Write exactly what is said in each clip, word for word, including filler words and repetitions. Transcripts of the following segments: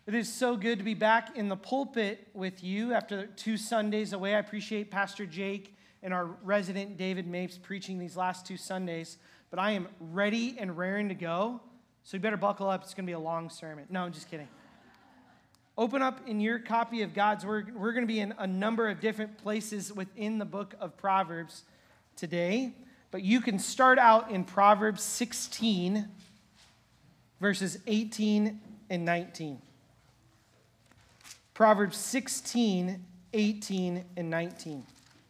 It is so good to be back in the pulpit with you after two Sundays away. I appreciate Pastor Jake and our resident David Mapes preaching these last two Sundays. But I am ready and raring to go, so you better buckle up. It's going to be a long sermon. No, I'm just kidding. Open up in your copy of God's Word. We're going to be in a number of different places within the book of Proverbs today. But you can start out in Proverbs sixteen, verses eighteen and nineteen. Proverbs sixteen, eighteen, and nineteen.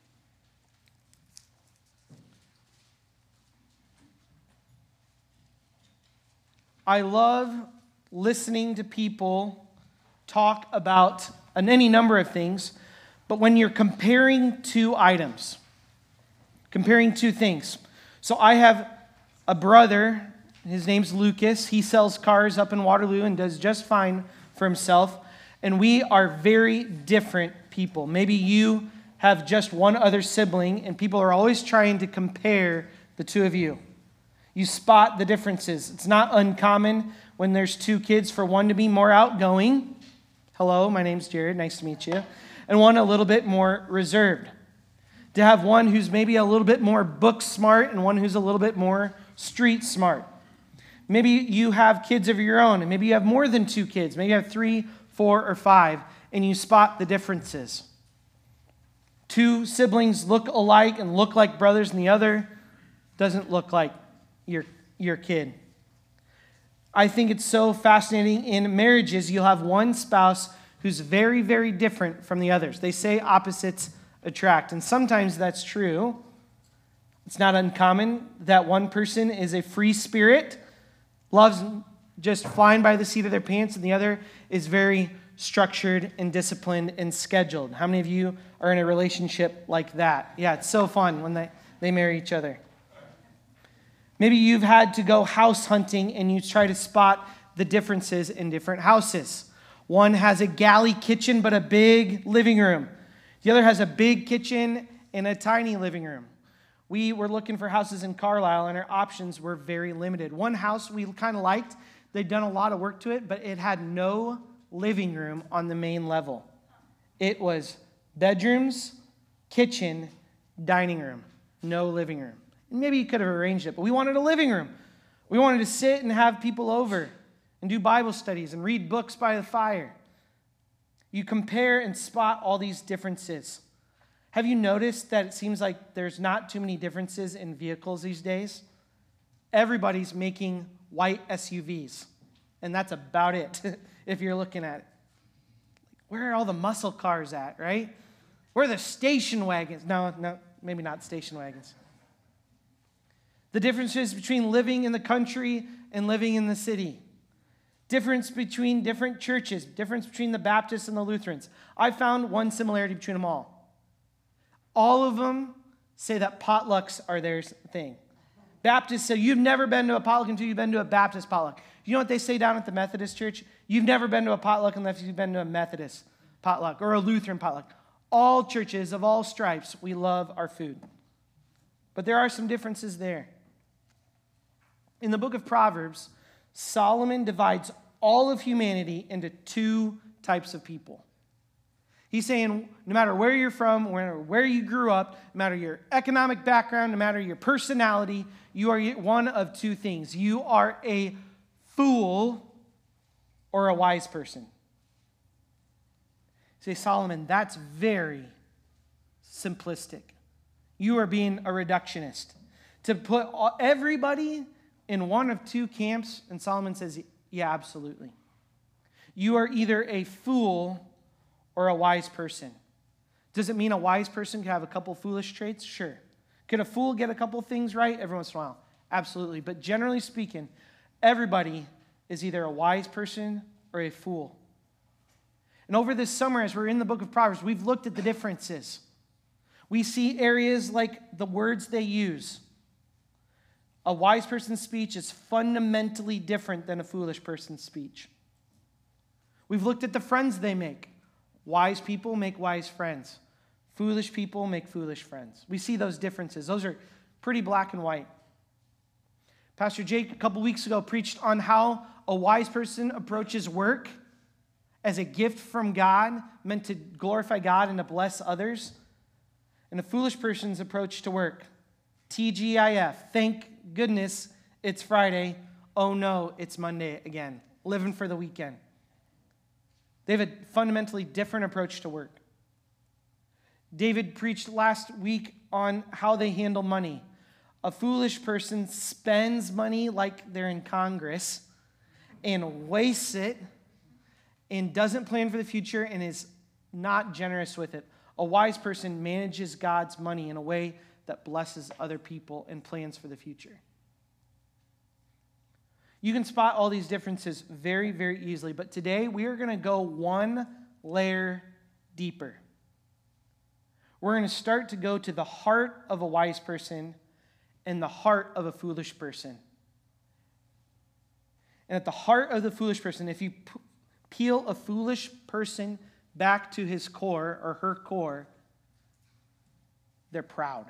I love listening to people talk about any number of things, but when you're comparing two items, comparing two things. So I have a brother, his name's Lucas. He sells cars up in Waterloo and does just fine for himself. And we are very different people. Maybe you have just one other sibling, and people are always trying to compare the two of you. You spot the differences. It's not uncommon when there's two kids for one to be more outgoing. Hello, my name's Jared. Nice to meet you. And one a little bit more reserved. To have one who's maybe a little bit more book smart and one who's a little bit more street smart. Maybe you have kids of your own, and maybe you have more than two kids. Maybe you have three, four, or five, and you spot the differences. Two siblings look alike and look like brothers, and the other doesn't look like your, your kid. I think it's so fascinating. In marriages, you'll have one spouse who's very, very different from the others. They say opposites attract, and sometimes that's true. It's not uncommon that one person is a free spirit, loves just flying by the seat of their pants, and the other is very structured and disciplined and scheduled. How many of you are in a relationship like that? Yeah, it's so fun when they, they marry each other. Maybe you've had to go house hunting and you try to spot the differences in different houses. One has a galley kitchen but a big living room. The other has a big kitchen and a tiny living room. We were looking for houses in Carlisle, and our options were very limited. One house we kind of liked. They'd done a lot of work to it, but it had no living room on the main level. It was bedrooms, kitchen, dining room, no living room. And maybe you could have arranged it, but we wanted a living room. We wanted to sit and have people over and do Bible studies and read books by the fire. You compare and spot all these differences. Have you noticed that it seems like there's not too many differences in vehicles these days? Everybody's making white S U Vs, and that's about it if you're looking at it. Where are all the muscle cars at, right? Where are the station wagons? No, no, maybe not station wagons. The differences between living in the country and living in the city. Difference between different churches. Difference between the Baptists and the Lutherans. I found one similarity between them all. All of them say that potlucks are their thing. Baptists say, you've never been to a potluck until you've been to a Baptist potluck. You know what they say down at the Methodist church? You've never been to a potluck unless you've been to a Methodist potluck or a Lutheran potluck. All churches of all stripes, we love our food. But there are some differences there. In the book of Proverbs, Solomon divides all of humanity into two types of people. He's saying no matter where you're from, no matter where you grew up, no matter your economic background, no matter your personality, you are one of two things. You are a fool or a wise person. Say, Solomon, that's very simplistic. You are being a reductionist. To put everybody in one of two camps, and Solomon says, yeah, absolutely. You are either a fool or a wise person. Does it mean a wise person can have a couple foolish traits? Sure. Could a fool get a couple things right every once in a while? Absolutely. But generally speaking, everybody is either a wise person or a fool. And over this summer, as we're in the book of Proverbs, we've looked at the differences. We see areas like the words they use. A wise person's speech is fundamentally different than a foolish person's speech. We've looked at the friends they make. Wise people make wise friends. Foolish people make foolish friends. We see those differences. Those are pretty black and white. Pastor Jake, a couple weeks ago, preached on how a wise person approaches work as a gift from God, meant to glorify God and to bless others. And a foolish person's approach to work, T G I F, thank goodness it's Friday. Oh no, it's Monday again. Living for the weekend. They have a fundamentally different approach to work. David preached last week on how they handle money. A foolish person spends money like they're in Congress and wastes it and doesn't plan for the future and is not generous with it. A wise person manages God's money in a way that blesses other people and plans for the future. You can spot all these differences very, very easily, but today we are going to go one layer deeper. We're going to start to go to the heart of a wise person and the heart of a foolish person. And at the heart of the foolish person, if you p- peel a foolish person back to his core or her core, they're proud.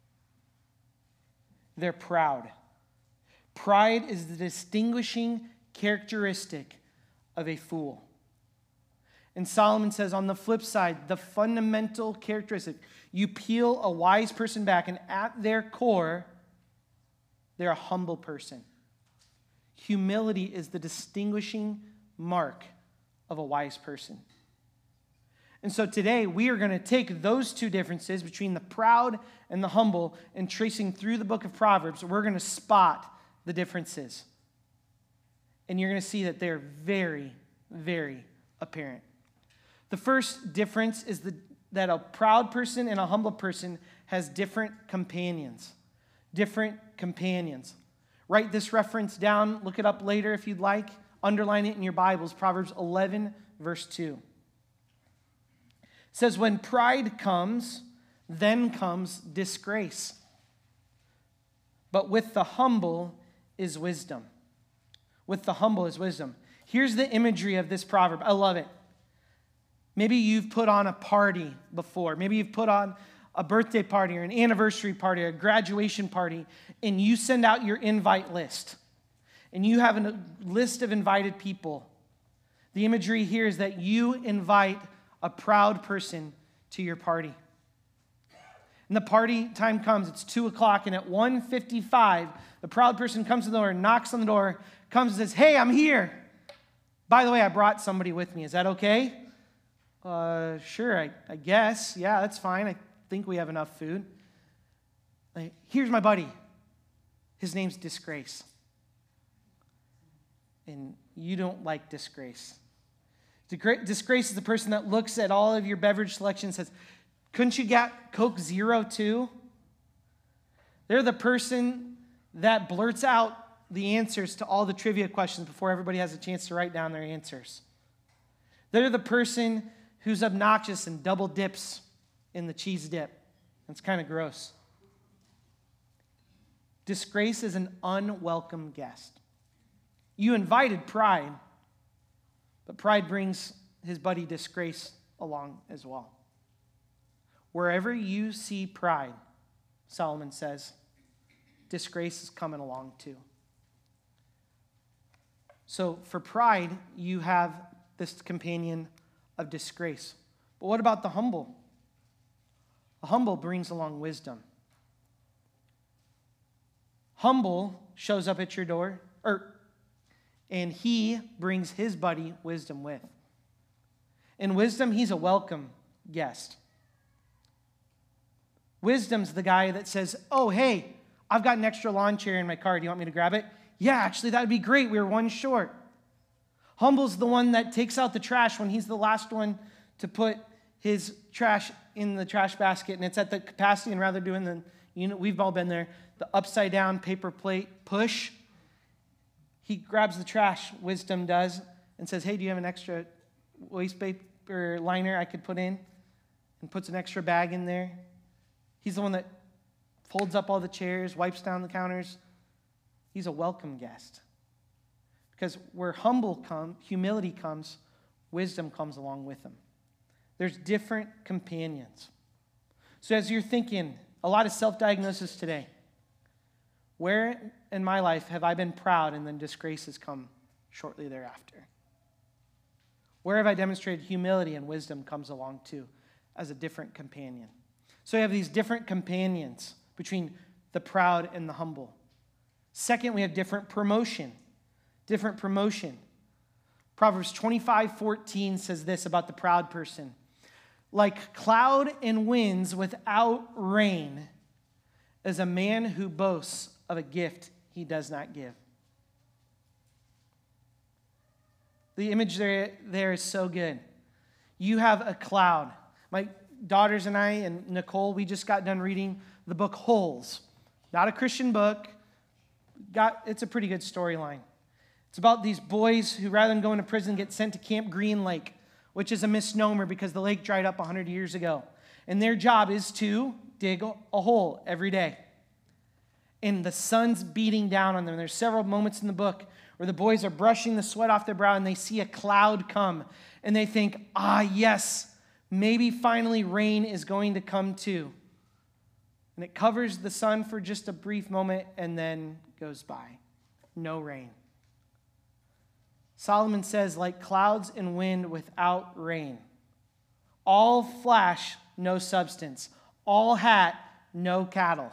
They're proud. Pride is the distinguishing characteristic of a fool. And Solomon says on the flip side, the fundamental characteristic, you peel a wise person back, and at their core, they're a humble person. Humility is the distinguishing mark of a wise person. And so today, we are going to take those two differences between the proud and the humble, and tracing through the book of Proverbs, we're going to spot the differences. And you're going to see that they're very, very apparent. The first difference is the, that a proud person and a humble person has different companions. Different companions. Write this reference down. Look it up later if you'd like. Underline it in your Bibles. Proverbs eleven, verse two. It says, when pride comes, then comes disgrace. But with the humble is wisdom. With the humble is wisdom. Here's the imagery of this proverb. I love it. Maybe you've put on a party before. Maybe you've put on a birthday party or an anniversary party or a graduation party, and you send out your invite list. And you have a list of invited people. The imagery here is that you invite a proud person to your party. And the party time comes, it's two o'clock, and at one fifty-five, the proud person comes to the door, knocks on the door, comes and says, hey, I'm here. By the way, I brought somebody with me. Is that okay? Uh, sure, I, I guess. Yeah, that's fine. I think we have enough food. Like, here's my buddy. His name's Disgrace. And you don't like disgrace. Disgrace is the person that looks at all of your beverage selection and says, couldn't you get Coke Zero too? They're the person that blurts out the answers to all the trivia questions before everybody has a chance to write down their answers. They're the person who's obnoxious and double dips in the cheese dip. It's kind of gross. Disgrace is an unwelcome guest. You invited pride, but pride brings his buddy Disgrace along as well. Wherever you see pride, Solomon says, disgrace is coming along too. So for pride, you have this companion of disgrace. But what about the humble? The humble brings along wisdom. Humble shows up at your door, or, and he brings his buddy wisdom with. In wisdom, he's a welcome guest. Wisdom's the guy that says, oh, hey, I've got an extra lawn chair in my car. Do you want me to grab it? Yeah, actually, that would be great. We were one short. Humble's the one that takes out the trash when he's the last one to put his trash in the trash basket, and it's at the capacity, and rather doing the, you know, we've all been there, the upside down paper plate push, he grabs the trash, Wisdom does, and says, hey, do you have an extra waste paper liner I could put in? And puts an extra bag in there. He's the one that folds up all the chairs, wipes down the counters. He's a welcome guest. Because where humble come, humility comes, wisdom comes along with him. There's different companions. So as you're thinking, a lot of self-diagnosis today. Where in my life have I been proud and then disgrace has come shortly thereafter? Where have I demonstrated humility? And wisdom comes along too as a different companion. So we have these different companions between the proud and the humble. Second, we have different promotion. Different promotion. Proverbs twenty-five fourteen says this about the proud person. Like cloud and winds without rain is a man who boasts of a gift he does not give. The image there, there is so good. You have a cloud. My daughters and I and Nicole, we just got done reading the book Holes. Not a Christian book. Got, it's a pretty good storyline. It's about these boys who, rather than going to prison, get sent to Camp Green Lake, which is a misnomer because the lake dried up one hundred years ago. And their job is to dig a hole every day. And the sun's beating down on them. There's several moments in the book where the boys are brushing the sweat off their brow and they see a cloud come. And they think, ah, yes, maybe finally rain is going to come too. And it covers the sun for just a brief moment and then goes by. No rain. Solomon says, like clouds and wind without rain. All flash, no substance. All hat, no cattle.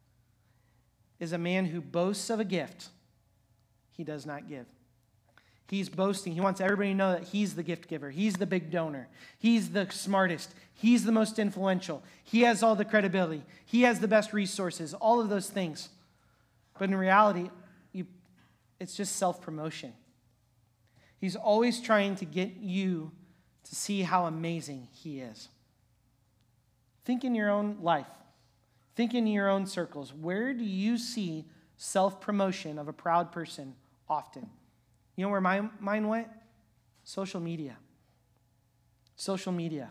Is a man who boasts of a gift he does not give. He's boasting. He wants everybody to know that he's the gift giver. He's the big donor. He's the smartest. He's the most influential. He has all the credibility. He has the best resources, all of those things. But in reality, you, it's just self-promotion. He's always trying to get you to see how amazing he is. Think in your own life. Think in your own circles. Where do you see self-promotion of a proud person often? You know where my mind went? Social media. Social media.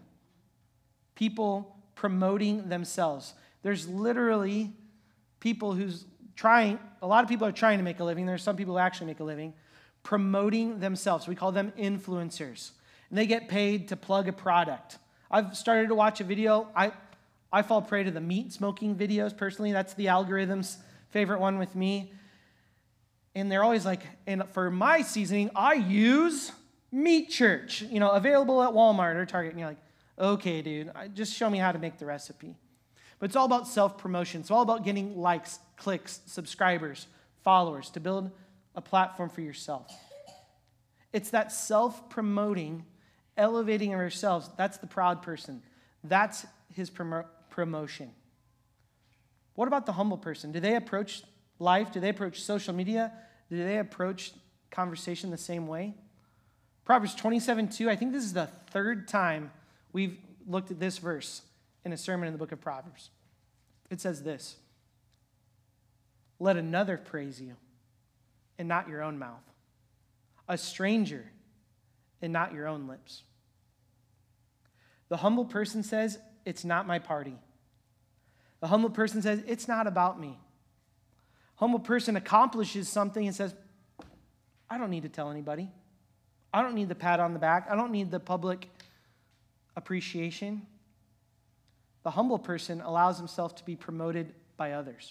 People promoting themselves. There's literally people who's trying, a lot of people are trying to make a living. There's some people who actually make a living promoting themselves. We call them influencers. And they get paid to plug a product. I've started to watch a video. I, I fall prey to the meat smoking videos personally. That's the algorithm's favorite one with me. And they're always like, and for my seasoning, I use Meat Church, you know, available at Walmart or Target. And you're like, okay, dude, just show me how to make the recipe. But it's all about self-promotion. It's all about getting likes, clicks, subscribers, followers to build a platform for yourself. It's that self-promoting, elevating of ourselves. That's the proud person. That's his promo- promotion. What about the humble person? Do they approach life? Do they approach social media? Do they approach conversation the same way? Proverbs twenty-seven two, I think this is the third time we've looked at this verse in a sermon in the book of Proverbs. It says this: let another praise you, and not your own mouth. A stranger, and not your own lips. The humble person says, it's not my party. The humble person says, it's not about me. Humble person accomplishes something and says, I don't need to tell anybody. I don't need the pat on the back. I don't need the public appreciation. The humble person allows himself to be promoted by others.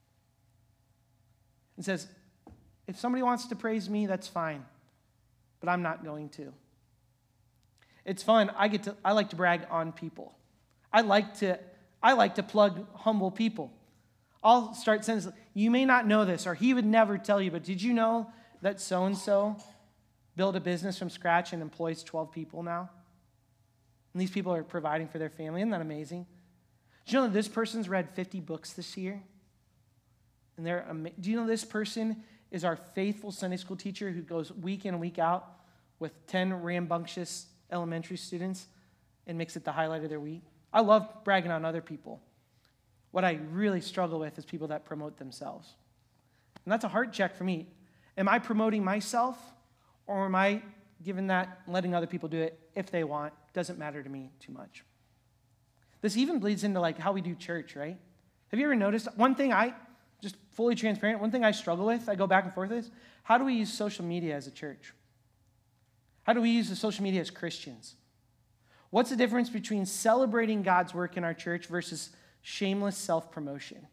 And says, if somebody wants to praise me, that's fine, but I'm not going to. It's fun. I get to I like to brag on people. I like to I like to plug humble people. I'll start sentences. You may not know this, or he would never tell you, but did you know that so-and-so built a business from scratch and employs twelve people now? And these people are providing for their family. Isn't that amazing? Do you know that this person's read fifty books this year? And they're ama- Do you know this person is our faithful Sunday school teacher who goes week in and week out with ten rambunctious elementary students and makes it the highlight of their week? I love bragging on other people. What I really struggle with is people that promote themselves. And that's a heart check for me. Am I promoting myself, or am I giving that, letting other people do it if they want? Doesn't matter to me too much. This even bleeds into like how we do church, right? Have you ever noticed, one thing I, just fully transparent, one thing I struggle with, I go back and forth with, is how do we use social media as a church? How do we use the social media as Christians? What's the difference between celebrating God's work in our church versus shameless self-promotion?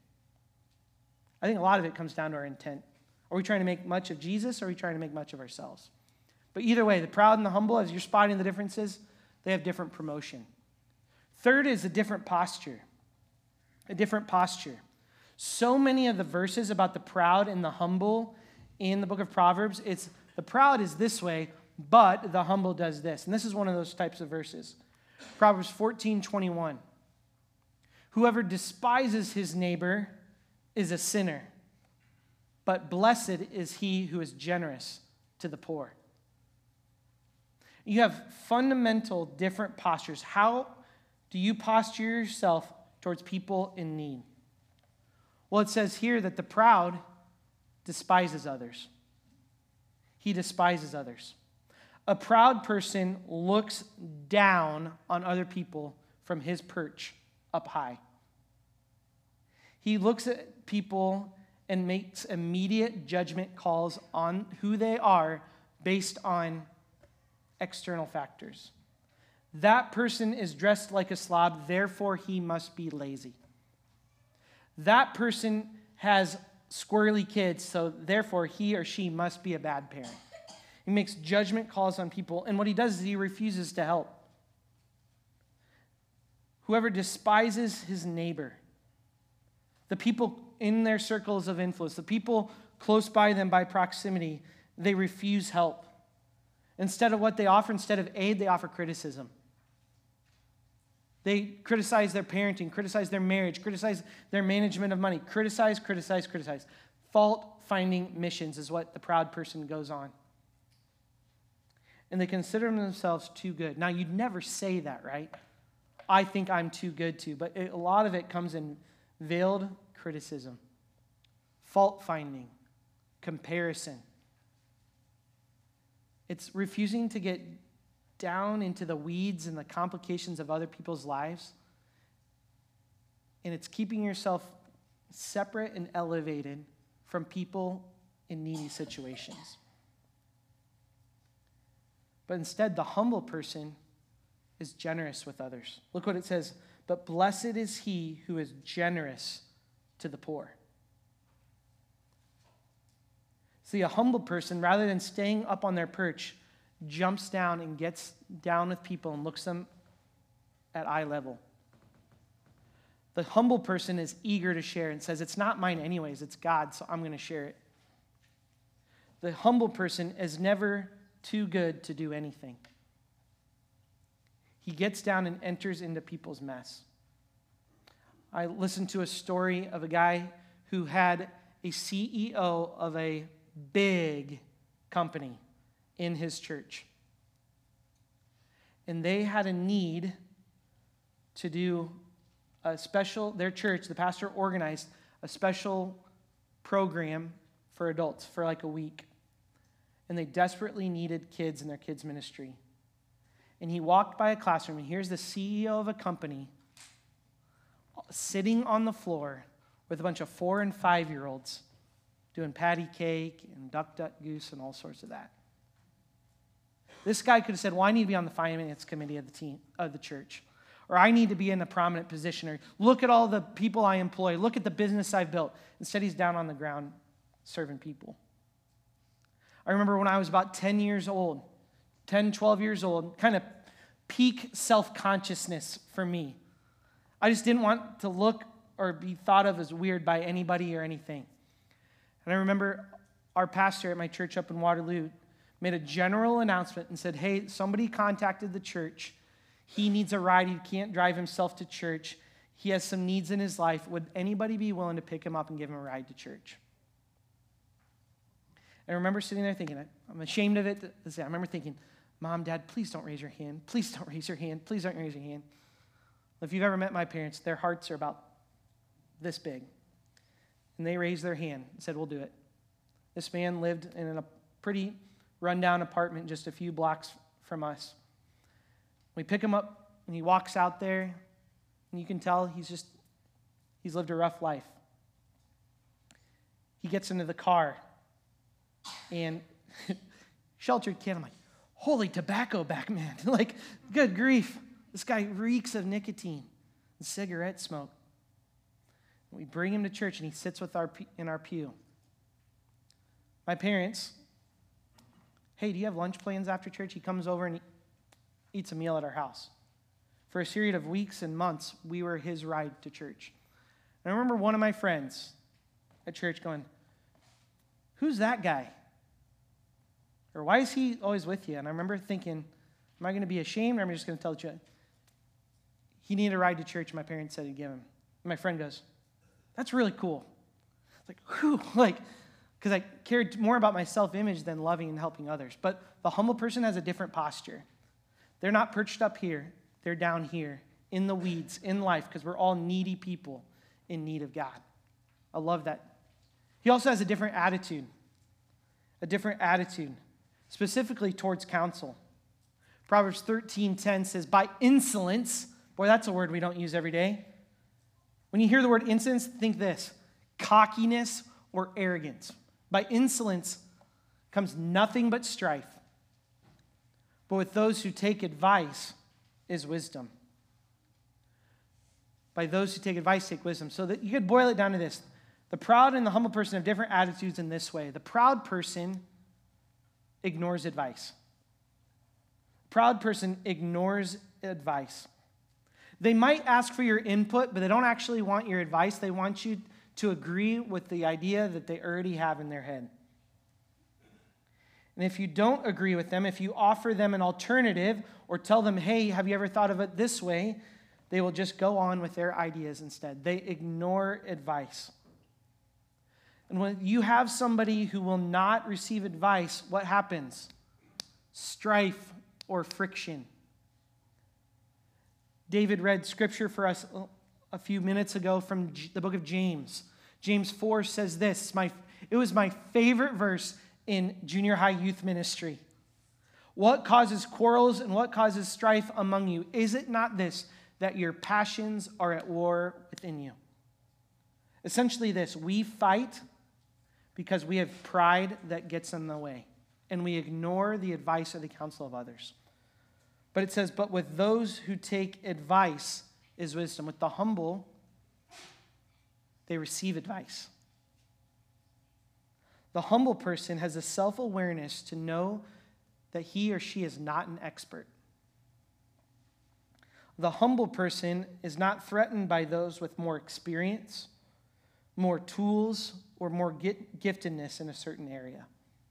I think a lot of it comes down to our intent. Are we trying to make much of Jesus, or are we trying to make much of ourselves? But either way, the proud and the humble, as you're spotting the differences, they have different promotion. Third is a different posture. A different posture. So many of the verses about the proud and the humble in the book of Proverbs, it's the proud is this way, but the humble does this. And this is one of those types of verses. Proverbs fourteen twenty-one. Whoever despises his neighbor is a sinner, but blessed is he who is generous to the poor. You have fundamental different postures. How do you posture yourself towards people in need? Well, it says here that the proud despises others. He despises others. A proud person looks down on other people from his perch up high. He looks at people and makes immediate judgment calls on who they are based on external factors. That person is dressed like a slob, therefore he must be lazy. That person has squirrely kids, so therefore he or she must be a bad parent. He makes judgment calls on people, and what he does is he refuses to help. Whoever despises his neighbor, the people in their circles of influence, the people close by them by proximity, they refuse help. Instead of what they offer, instead of aid, they offer criticism. They criticize their parenting, criticize their marriage, criticize their management of money. Criticize, criticize, criticize. Fault-finding missions is what the proud person goes on. And they consider themselves too good. Now, you'd never say that, right? I think I'm too good to. But it, a lot of it comes in veiled criticism, fault-finding, comparison. It's refusing to get down into the weeds and the complications of other people's lives. And it's keeping yourself separate and elevated from people in needy situations. But instead, the humble person is generous with others. Look what it says. But blessed is he who is generous to the poor. See, a humble person, rather than staying up on their perch, jumps down and gets down with people and looks them at eye level. The humble person is eager to share and says, it's not mine anyways, it's God's, so I'm going to share it. The humble person is never too good to do anything. He gets down and enters into people's mess. I listened to a story of a guy who had a C E O of a big company in his church. And they had a need to do a special, their church, the pastor organized a special program for adults for like a week. And they desperately needed kids in their kids' ministry. And he walked by a classroom, and here's the C E O of a company sitting on the floor with a bunch of four and five-year-olds doing patty cake and duck, duck, goose and all sorts of that. This guy could have said, well, I need to be on the finance committee of the team of the church. Or I need to be in a prominent position. Or look at all the people I employ. Look at the business I've built. Instead, he's down on the ground serving people. I remember when I was about ten years old, ten, twelve years old, kind of peak self-consciousness for me. I just didn't want to look or be thought of as weird by anybody or anything. And I remember our pastor at my church up in Waterloo made a general announcement and said, hey, somebody contacted the church. He needs a ride. He can't drive himself to church. He has some needs in his life. Would anybody be willing to pick him up and give him a ride to church? And I remember sitting there thinking, I'm ashamed of it to say, I remember thinking, Mom, Dad, please don't raise your hand. Please don't raise your hand. Please don't raise your hand. If you've ever met my parents, their hearts are about this big. And they raised their hand and said, we'll do it. This man lived in a pretty rundown apartment just a few blocks from us. We pick him up, and he walks out there, and you can tell he's just, he's lived a rough life. He gets into the car, and sheltered kid, I'm like, holy tobacco back, man. Like, good grief. This guy reeks of nicotine and cigarette smoke. We bring him to church, and he sits with our in our pew. My parents hey, do you have lunch plans after church? He comes over and he eats a meal at our house. For a series of weeks and months, we were his ride to church. And I remember one of my friends at church going, who's that guy? Or why is he always with you? And I remember thinking, am I going to be ashamed or am I just going to tell the truth? He needed a ride to church. My parents said he'd give him. And my friend goes, that's really cool. It's like, whew, like, because I cared more about my self-image than loving and helping others. But the humble person has a different posture. They're not perched up here. They're down here in the weeds, in life, because we're all needy people in need of God. I love that. He also has a different attitude, a different attitude, specifically towards counsel. Proverbs thirteen ten says, by insolence, boy, that's a word we don't use every day. When you hear the word insolence, think this, cockiness or arrogance. By insolence comes nothing but strife. But with those who take advice is wisdom. By those who take advice, take wisdom. So that you could boil it down to this. The proud and the humble person have different attitudes in this way. The proud person ignores advice. The proud person ignores advice. They might ask for your input, but they don't actually want your advice. They want you to agree with the idea that they already have in their head. And if you don't agree with them, if you offer them an alternative or tell them, hey, have you ever thought of it this way? They will just go on with their ideas instead. They ignore advice. And when you have somebody who will not receive advice, what happens? Strife or friction. David read scripture for us a few minutes ago from the book of James. James four says this. My, it was my favorite verse in junior high youth ministry. What causes quarrels and what causes strife among you? Is it not this, that your passions are at war within you? Essentially this, we fight because we have pride that gets in the way, and we ignore the advice or the counsel of others. But it says, but with those who take advice is wisdom. With the humble, they receive advice. The humble person has a self-awareness to know that he or she is not an expert. The humble person is not threatened by those with more experience, more tools, or more giftedness in a certain area.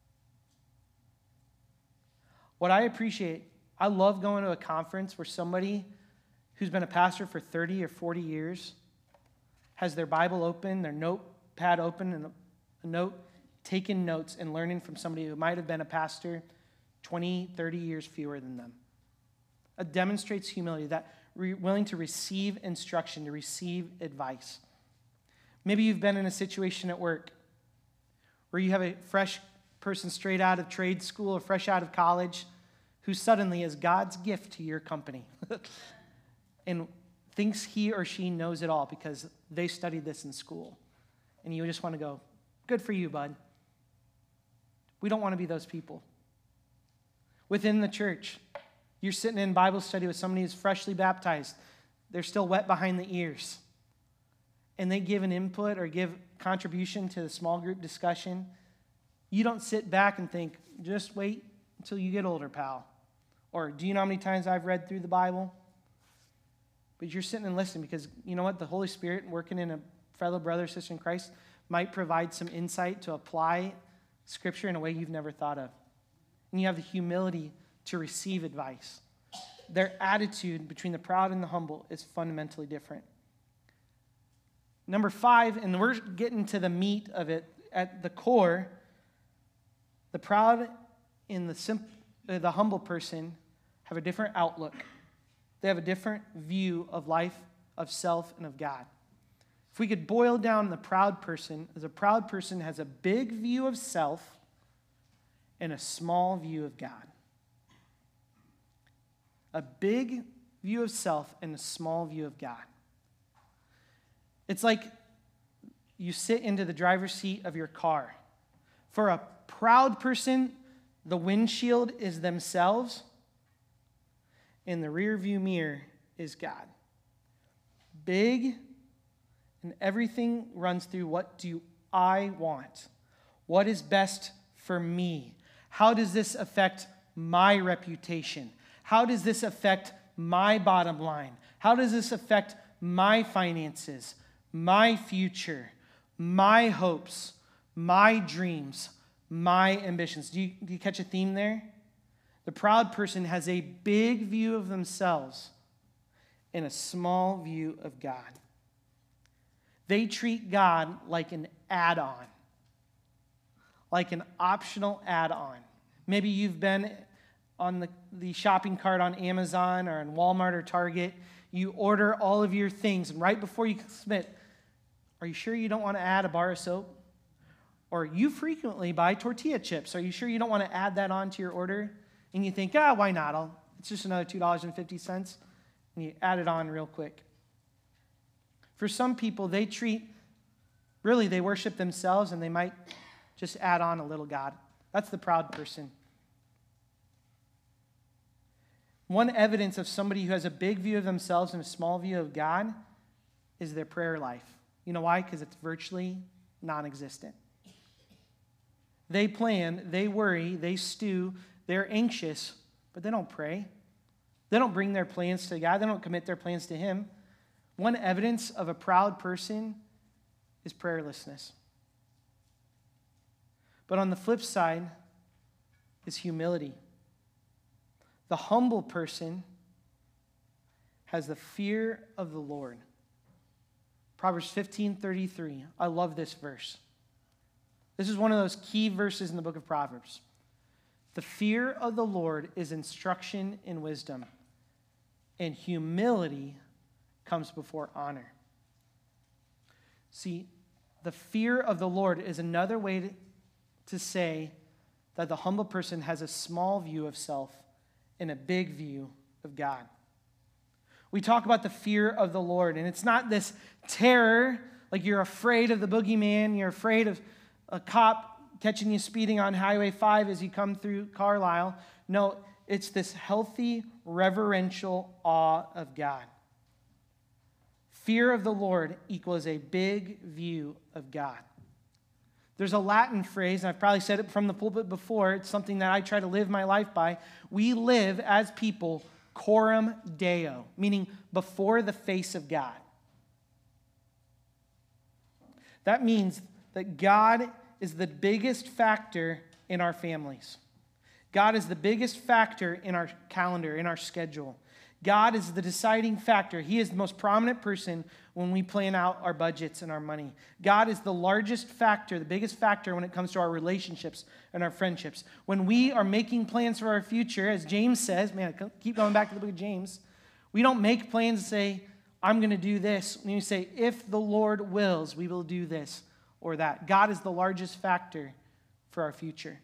What I appreciate, I love going to a conference where somebody who's been a pastor for thirty or forty years has their Bible open, their notepad open, and a note, taking notes and learning from somebody who might have been a pastor twenty, thirty years fewer than them. It demonstrates humility, that re- willing to receive instruction, to receive advice. Maybe you've been in a situation at work where you have a fresh person straight out of trade school or fresh out of college who suddenly is God's gift to your company and thinks he or she knows it all because they studied this in school. And you just want to go, good for you, bud. We don't want to be those people. Within the church, you're sitting in Bible study with somebody who's freshly baptized. They're still wet behind the ears. And they give an input or give contribution to the small group discussion. You don't sit back and think, just wait until you get older, pal. Or do you know how many times I've read through the Bible? But you're sitting and listening because, you know what, the Holy Spirit working in a fellow brother or sister in Christ might provide some insight to apply Scripture in a way you've never thought of. And you have the humility to receive advice. Their attitude between the proud and the humble is fundamentally different. Number five, and we're getting to the meat of it, at the core, the proud and the, simp- uh, the humble person have a different outlook. They have a different view of life, of self, and of God. If we could boil down the proud person, as a proud person has a big view of self and a small view of God. A big view of self and a small view of God. It's like you sit into the driver's seat of your car. For a proud person, the windshield is themselves, and the rear view mirror is God. Big, and everything runs through what do I want? What is best for me? How does this affect my reputation? How does this affect my bottom line? How does this affect my finances, my future, my hopes, my dreams, my ambitions? Do you, do you catch a theme there? The proud person has a big view of themselves and a small view of God. They treat God like an add-on, like an optional add-on. Maybe you've been on the, the shopping cart on Amazon or on Walmart or Target. You order all of your things, and right before you submit, are you sure you don't want to add a bar of soap? Or you frequently buy tortilla chips. Are you sure you don't want to add that on to your order? And you think, ah, why not? I'll, it's just another two dollars and fifty cents. And you add it on real quick. For some people, they treat, really, they worship themselves, and they might just add on a little God. That's the proud person. One evidence of somebody who has a big view of themselves and a small view of God is their prayer life. You know why? Because it's virtually non-existent. They plan, they worry, they stew, they're anxious, but they don't pray. They don't bring their plans to God. They don't commit their plans to Him. One evidence of a proud person is prayerlessness. But on the flip side is humility. The humble person has the fear of the Lord. Proverbs fifteen thirty-three. I love this verse. This is one of those key verses in the book of Proverbs. The fear of the Lord is instruction in wisdom, and humility comes before honor. See, the fear of the Lord is another way to, to say that the humble person has a small view of self and a big view of God. We talk about the fear of the Lord, and it's not this terror, like you're afraid of the boogeyman, you're afraid of a cop catching you speeding on Highway five as you come through Carlisle. No, it's this healthy, reverential awe of God. Fear of the Lord equals a big view of God. There's a Latin phrase, and I've probably said it from the pulpit before. It's something that I try to live my life by. We live as people coram Deo, meaning before the face of God. That means that God is the biggest factor in our families. God is the biggest factor in our calendar, in our schedule. God is the deciding factor. He is the most prominent person when we plan out our budgets and our money. God is the largest factor, the biggest factor when it comes to our relationships and our friendships. When we are making plans for our future, as James says, man, I keep going back to the book of James, we don't make plans and say, I'm going to do this. When you say, if the Lord wills, we will do this or that. God is the largest factor for our future.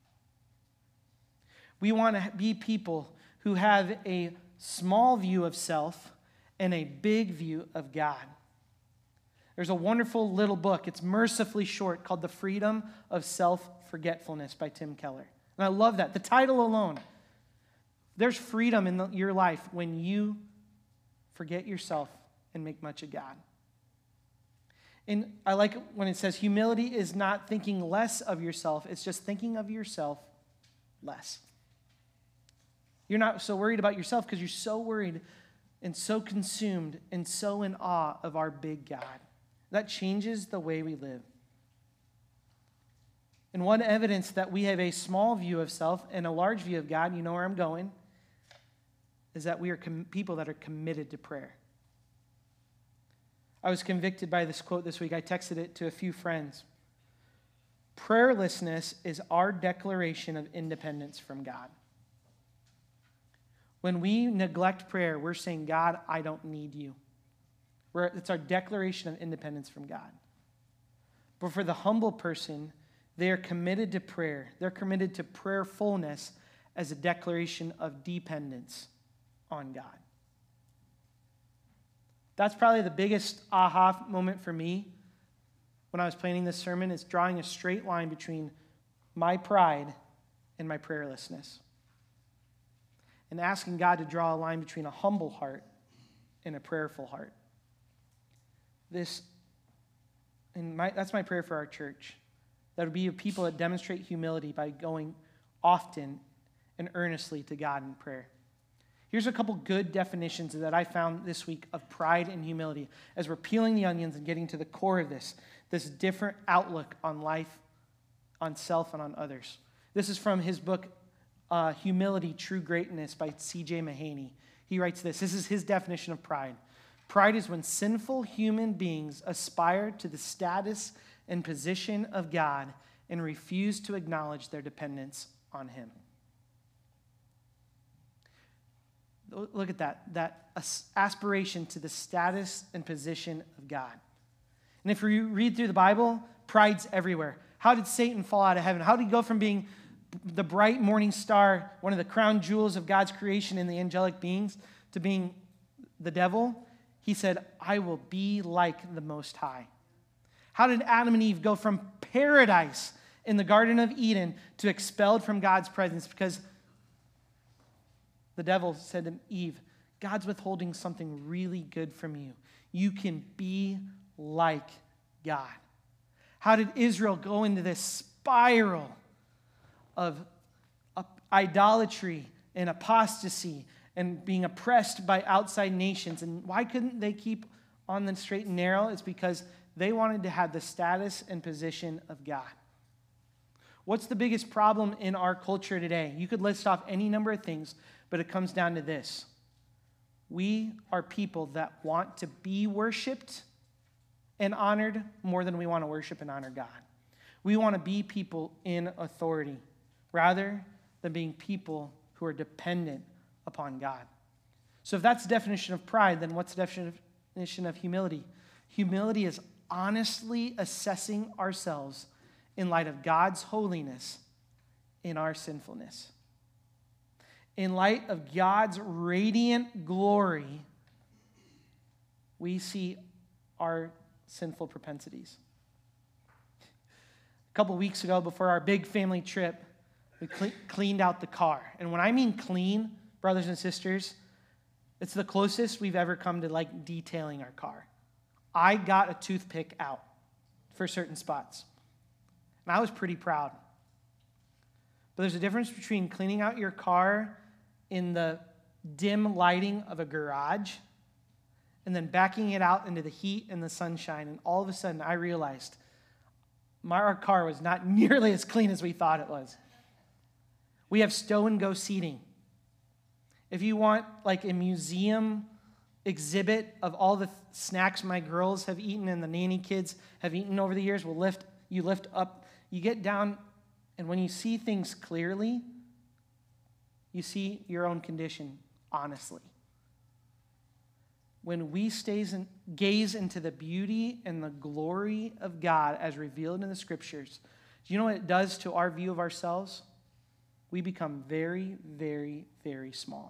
We want to be people who have a small view of self and a big view of God. There's a wonderful little book. It's mercifully short, called The Freedom of Self-Forgetfulness by Tim Keller. And I love that. The title alone. There's freedom in the, your life when you forget yourself and make much of God. And I like when it says humility is not thinking less of yourself. It's just thinking of yourself less. You're not so worried about yourself because you're so worried and so consumed and so in awe of our big God. That changes the way we live. And one evidence that we have a small view of self and a large view of God, you know where I'm going, is that we are com- people that are committed to prayer. I was convicted by this quote this week. I texted it to a few friends. Prayerlessness is our declaration of independence from God. When we neglect prayer, we're saying, God, I don't need you. We're, it's our declaration of independence from God. But for the humble person, they are committed to prayer. They're committed to prayerfulness as a declaration of dependence on God. That's probably the biggest aha moment for me when I was planning this sermon, is drawing a straight line between my pride and my prayerlessness. And asking God to draw a line between a humble heart and a prayerful heart. This, and my, that's my prayer for our church. That would be a people that demonstrate humility by going often and earnestly to God in prayer. Here's a couple good definitions that I found this week of pride and humility as we're peeling the onions and getting to the core of this, this different outlook on life, on self, and on others. This is from his book, uh, Humility, True Greatness by C J Mahaney. He writes this. This is his definition of pride. Pride is when sinful human beings aspire to the status and position of God and refuse to acknowledge their dependence on him. Look at that, that aspiration to the status and position of God. And if you read through the Bible, pride's everywhere. How did Satan fall out of heaven? How did he go from being the bright morning star, one of the crown jewels of God's creation in the angelic beings, to being the devil? He said, I will be like the Most High. How did Adam and Eve go from paradise in the Garden of Eden to expelled from God's presence? Because the devil said to Eve, God's withholding something really good from you. You can be like God. How did Israel go into this spiral of idolatry and apostasy and being oppressed by outside nations? And why couldn't they keep on the straight and narrow? It's because they wanted to have the status and position of God. What's the biggest problem in our culture today? You could list off any number of things, but it comes down to this. We are people that want to be worshiped and honored more than we want to worship and honor God. We want to be people in authority rather than being people who are dependent upon God. So if that's the definition of pride, then what's the definition of humility? Humility is honestly assessing ourselves in light of God's holiness in our sinfulness. In light of God's radiant glory, we see our sinful propensities. A couple weeks ago, before our big family trip, we cle- cleaned out the car. And when I mean clean, brothers and sisters, it's the closest we've ever come to like detailing our car. I got a toothpick out for certain spots. And I was pretty proud. But there's a difference between cleaning out your car in the dim lighting of a garage and then backing it out into the heat and the sunshine. And all of a sudden, I realized my, our car was not nearly as clean as we thought it was. We have stow-and-go seating. If you want like a museum exhibit of all the th- snacks my girls have eaten and the nanny kids have eaten over the years, we'll lift, you lift up, you get down, and when you see things clearly, you see your own condition honestly. When we stays in, gaze into the beauty and the glory of God as revealed in the Scriptures, do you know what it does to our view of ourselves? We become very, very, very small.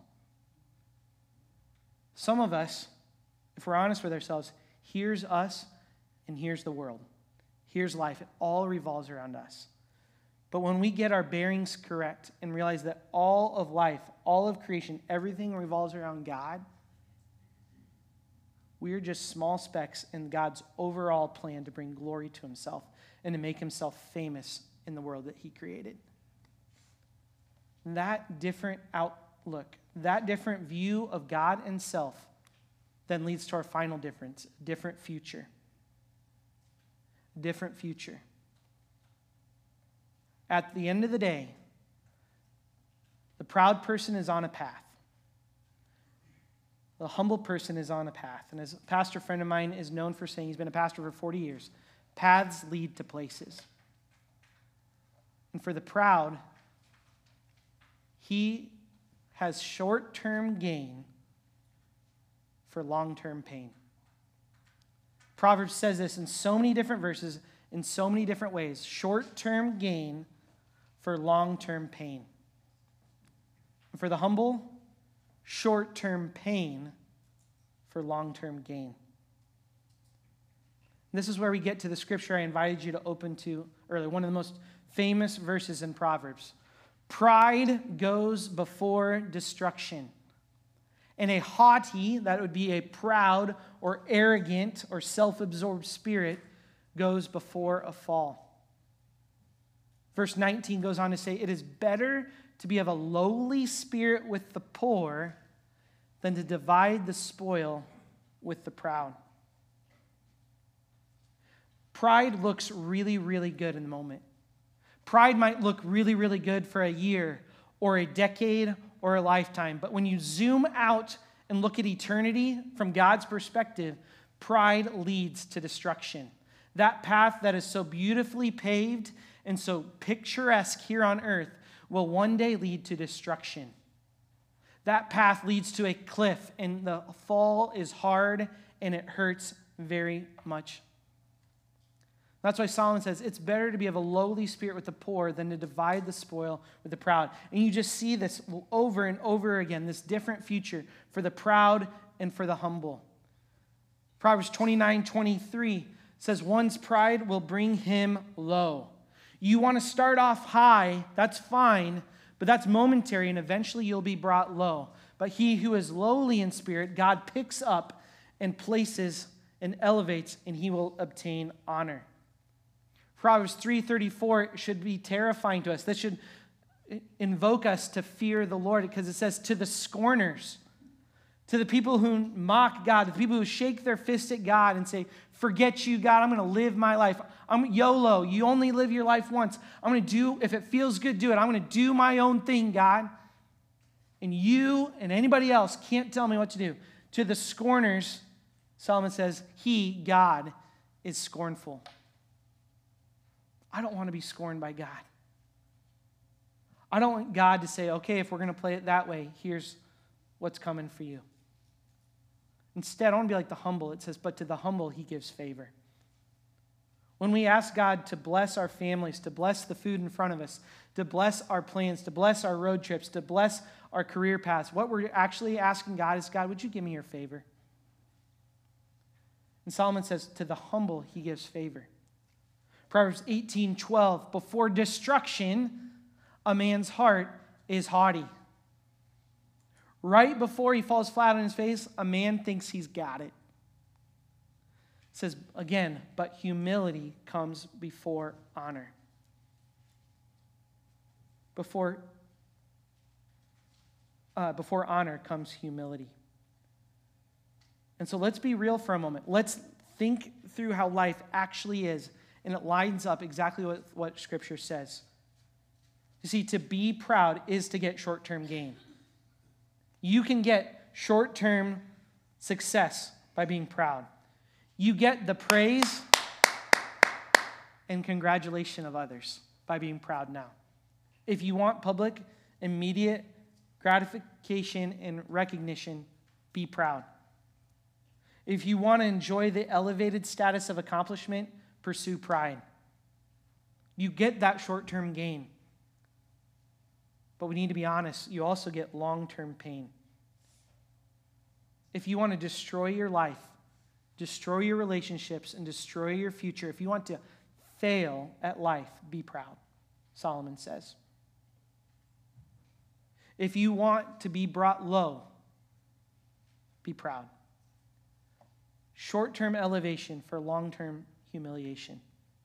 Some of us, if we're honest with ourselves, here's us and here's the world. Here's life. It all revolves around us. But when we get our bearings correct and realize that all of life, all of creation, everything revolves around God, we are just small specks in God's overall plan to bring glory to himself and to make himself famous in the world that he created. That different outlook, that different view of God and self then leads to our final difference, different future. Different future. At the end of the day, the proud person is on a path. The humble person is on a path. And as a pastor friend of mine is known for saying, he's been a pastor for forty years, paths lead to places. And for the proud, he has short-term gain for long-term pain. Proverbs says this in so many different verses, in so many different ways. Short-term gain for long-term pain. And for the humble, short-term pain for long-term gain. And this is where we get to the scripture I invited you to open to earlier, one of the most famous verses in Proverbs. Pride goes before destruction. And a haughty, that would be a proud or arrogant or self-absorbed spirit, goes before a fall. Verse nineteen goes on to say, it is better to be of a lowly spirit with the poor than to divide the spoil with the proud. Pride looks really, really good in the moment. Pride might look really, really good for a year or a decade or a lifetime. But when you zoom out and look at eternity from God's perspective, pride leads to destruction. That path that is so beautifully paved and so picturesque here on earth will one day lead to destruction. That path leads to a cliff, and the fall is hard and it hurts very much. That's why Solomon says it's better to be of a lowly spirit with the poor than to divide the spoil with the proud. And you just see this over and over again, this different future for the proud and for the humble. Proverbs twenty-nine twenty-three says, one's pride will bring him low. You want to start off high, that's fine, but that's momentary, and eventually you'll be brought low. But he who is lowly in spirit, God picks up and places and elevates, and he will obtain honor. Proverbs three thirty-four should be terrifying to us. This should invoke us to fear the Lord, because it says, to the scorners, to the people who mock God, to the people who shake their fist at God and say, forget you, God, I'm going to live my life. I'm YOLO. You only live your life once. I'm going to do, if it feels good, do it. I'm going to do my own thing, God. And you and anybody else can't tell me what to do. To the scorners, Solomon says, he, God, is scornful. I don't want to be scorned by God. I don't want God to say, okay, if we're going to play it that way, here's what's coming for you. Instead, I want to be like the humble. It says, but to the humble, he gives favor. When we ask God to bless our families, to bless the food in front of us, to bless our plans, to bless our road trips, to bless our career paths, what we're actually asking God is, God, would you give me your favor? And Solomon says, to the humble, he gives favor. Proverbs eighteen twelve, before destruction, a man's heart is haughty. Right before he falls flat on his face, a man thinks he's got it. It says, again, but humility comes before honor. Before, uh, before honor comes humility. And so let's be real for a moment. Let's think through how life actually is, and it lines up exactly what, what Scripture says. You see, to be proud is to get short-term gain. You can get short-term success by being proud. You get the praise and congratulation of others by being proud now. If you want public, immediate gratification and recognition, be proud. If you want to enjoy the elevated status of accomplishment, pursue pride. You get that short-term gain. But we need to be honest, you also get long-term pain. If you want to destroy your life, destroy your relationships, and destroy your future, if you want to fail at life, be proud, Solomon says. If you want to be brought low, be proud. Short-term elevation for long-term humiliation.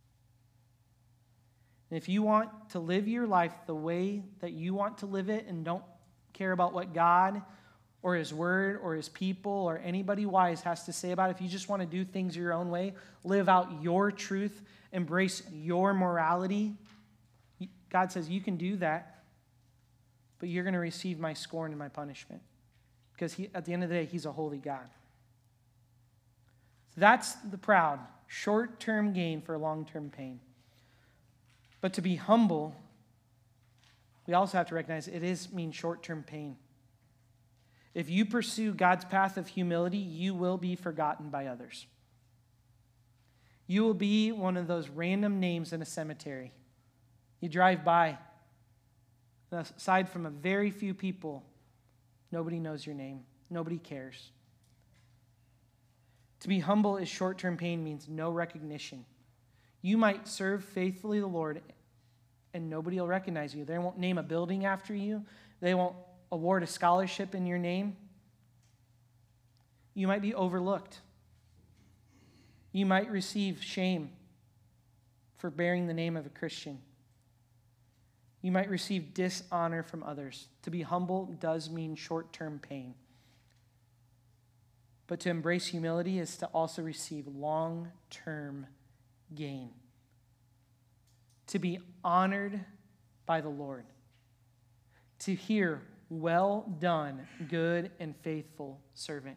And if you want to live your life the way that you want to live it and don't care about what God or his word or his people or anybody wise has to say about it, if you just want to do things your own way, live out your truth, embrace your morality, God says you can do that, but you're going to receive my scorn and my punishment. Because he, at the end of the day, he's a holy God. So that's the proud. Short-term gain for long-term pain. But to be humble, we also have to recognize it is mean short-term pain. If you pursue God's path of humility, you will be forgotten by others. You will be one of those random names in a cemetery. You drive by, aside from a very few people, nobody knows your name. Nobody cares. To be humble is short-term pain, means no recognition. You might serve faithfully the Lord, and nobody will recognize you. They won't name a building after you. They won't award a scholarship in your name. You might be overlooked. You might receive shame for bearing the name of a Christian. You might receive dishonor from others. To be humble does mean short-term pain. But to embrace humility is to also receive long-term gain. To be honored by the Lord. To hear, well done, good and faithful servant.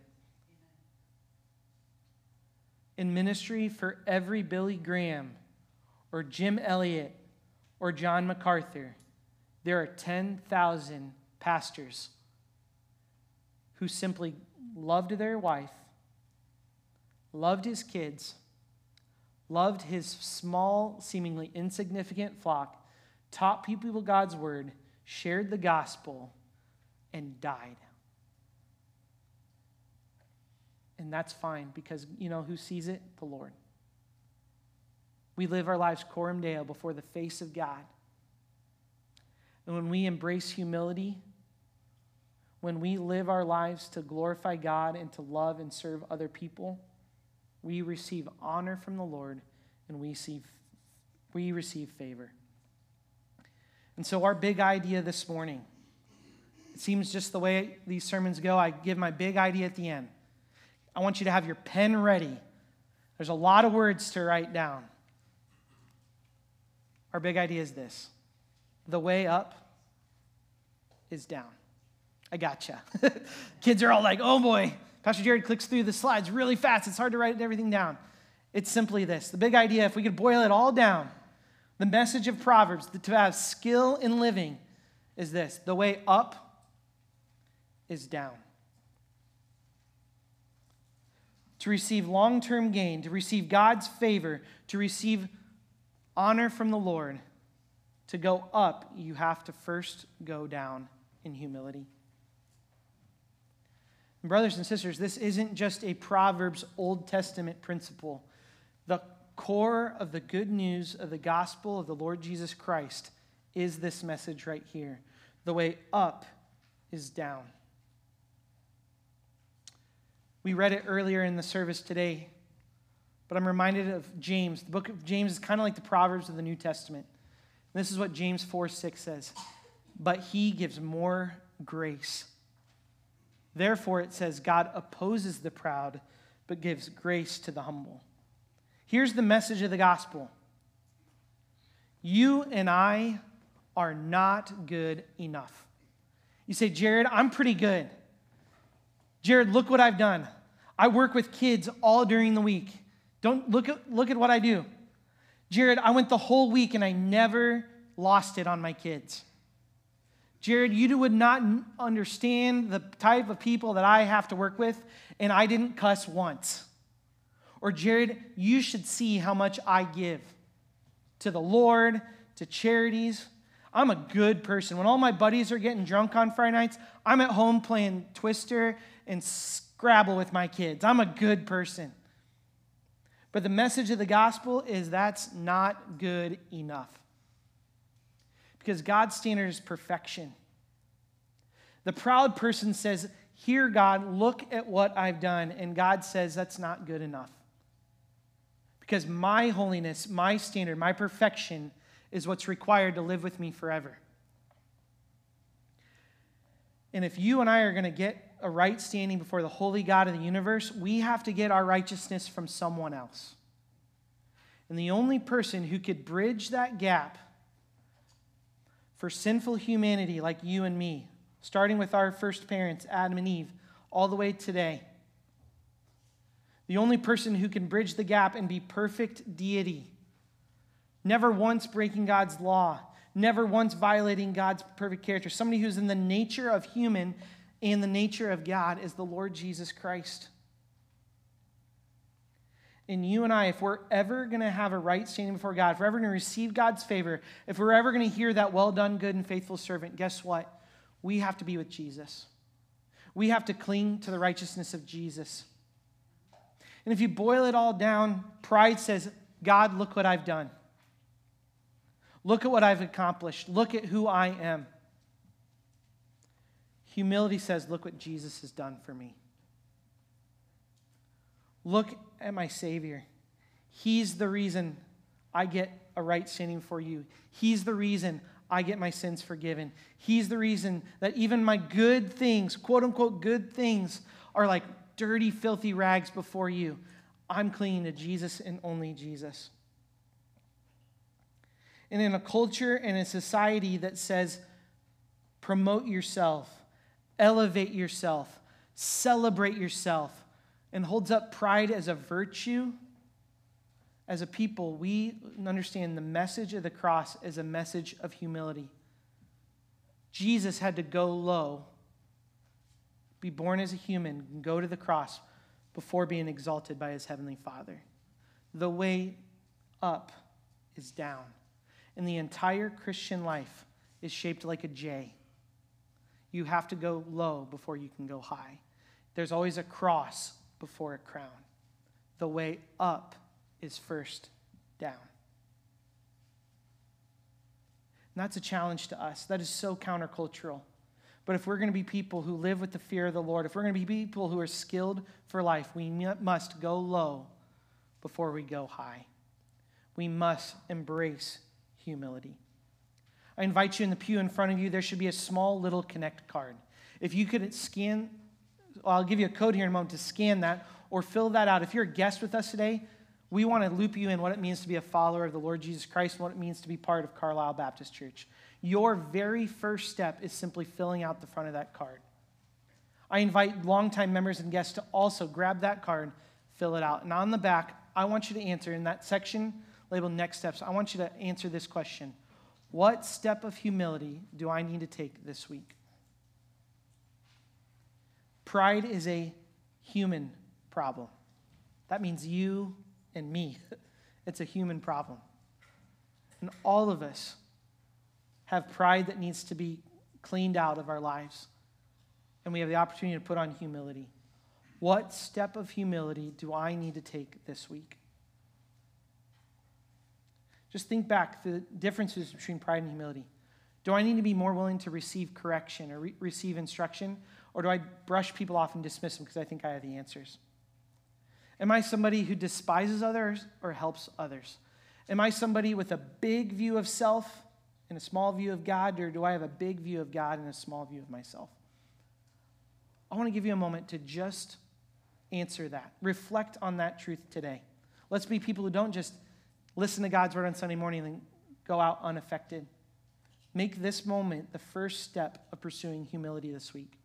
In ministry, for every Billy Graham or Jim Elliot or John MacArthur, there are ten thousand pastors who simply loved their wife, loved his kids, loved his small, seemingly insignificant flock, taught people God's word, shared the gospel, and died. And that's fine because you know who sees it? The Lord. We live our lives coram deo before the face of God. And when we embrace humility, when we live our lives to glorify God and to love and serve other people, we receive honor from the Lord and we receive, we receive favor. And so our big idea this morning, it seems just the way these sermons go, I give my big idea at the end. I want you to have your pen ready. There's a lot of words to write down. Our big idea is this. The way up is down. I gotcha. Kids are all like, oh boy, Pastor Jared clicks through the slides really fast. It's hard to write everything down. It's simply this. The big idea, if we could boil it all down, the message of Proverbs, to have skill in living, is this. The way up is down. To receive long-term gain, to receive God's favor, to receive honor from the Lord, to go up, you have to first go down in humility. And brothers and sisters, this isn't just a Proverbs Old Testament principle. The core of the good news of the gospel of the Lord Jesus Christ is this message right here. The way up is down. We read it earlier in the service today, but I'm reminded of James. The book of James is kind of like the Proverbs of the New Testament. And this is what James four six says. But he gives more grace. Therefore, it says, God opposes the proud, but gives grace to the humble. Here's the message of the gospel. You and I are not good enough. You say, Jared, I'm pretty good. Jared, look what I've done. I work with kids all during the week. Don't look at, look at what I do. Jared, I went the whole week and I never lost it on my kids. Jared, you would not understand the type of people that I have to work with, and I didn't cuss once. Or Jared, you should see how much I give to the Lord, to charities. I'm a good person. When all my buddies are getting drunk on Friday nights, I'm at home playing Twister and Scrabble with my kids. I'm a good person. But the message of the gospel is that's not good enough. Because God's standard is perfection. The proud person says, here, God, look at what I've done. And God says, that's not good enough. Because my holiness, my standard, my perfection is what's required to live with me forever. And if you and I are going to get a right standing before the holy God of the universe, we have to get our righteousness from someone else. And the only person who could bridge that gap for sinful humanity like you and me, starting with our first parents, Adam and Eve, all the way today, the only person who can bridge the gap and be perfect deity, never once breaking God's law, never once violating God's perfect character, somebody who's in the nature of human and the nature of God, is the Lord Jesus Christ. And you and I, if we're ever going to have a right standing before God, if we're ever going to receive God's favor, if we're ever going to hear that well done, good and faithful servant, guess what? We have to be with Jesus. We have to cling to the righteousness of Jesus. And if you boil it all down, pride says, God, look what I've done. Look at what I've accomplished. Look at who I am. Humility says, look what Jesus has done for me. Look at my Savior. He's the reason I get a right standing before you. He's the reason I get my sins forgiven. He's the reason that even my good things, quote unquote good things, are like dirty, filthy rags before you. I'm clinging to Jesus and only Jesus. And in a culture and a society that says, promote yourself, elevate yourself, celebrate yourself, and holds up pride as a virtue, as a people, we understand the message of the cross is a message of humility. Jesus had to go low, be born as a human, and go to the cross before being exalted by his heavenly Father. The way up is down. And the entire Christian life is shaped like a J. You have to go low before you can go high. There's always a cross before a crown. The way up is first down. And that's a challenge to us. That is so countercultural. But if we're going to be people who live with the fear of the Lord, if we're going to be people who are skilled for life, we must go low before we go high. We must embrace humility. I invite you in the pew in front of you, there should be a small little connect card. If you could scan, well, I'll give you a code here in a moment to scan that or fill that out. If you're a guest with us today, we want to loop you in what it means to be a follower of the Lord Jesus Christ and what it means to be part of Carlisle Baptist Church. Your very first step is simply filling out the front of that card. I invite longtime members and guests to also grab that card, fill it out. And on the back, I want you to answer in that section labeled Next Steps, I want you to answer this question. What step of humility do I need to take this week? Pride is a human problem. That means you and me. It's a human problem. And all of us have pride that needs to be cleaned out of our lives. And we have the opportunity to put on humility. What step of humility do I need to take this week? Just think back the differences between pride and humility. Do I need to be more willing to receive correction or re- receive instruction? Or do I brush people off and dismiss them because I think I have the answers? Am I somebody who despises others or helps others? Am I somebody with a big view of self and a small view of God, or do I have a big view of God and a small view of myself? I want to give you a moment to just answer that. Reflect on that truth today. Let's be people who don't just listen to God's word on Sunday morning and then go out unaffected. Make this moment the first step of pursuing humility this week.